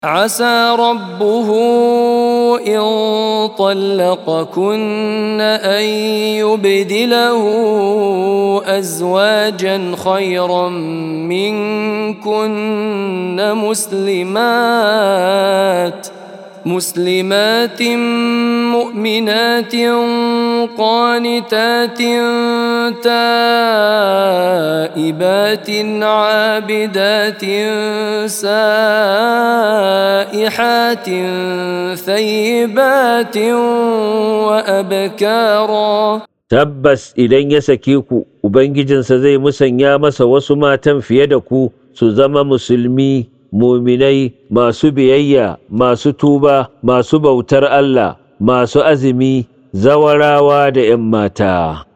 عسى ربه إن طلقكن أن يبدله أزواجا خيرا منكن مسلمات مؤمنات قانتات تائبات عابدات سائحات ثيبات وأبكارا. Tabbas idan ya sake ku, Ubangijinsa zai musanya masa wasu matan fiye da ku su zama musulmi, muminai, masu biyayya, masu tuba, masu bautar Allah, masu azumi, zawarawa da ‘yan mata.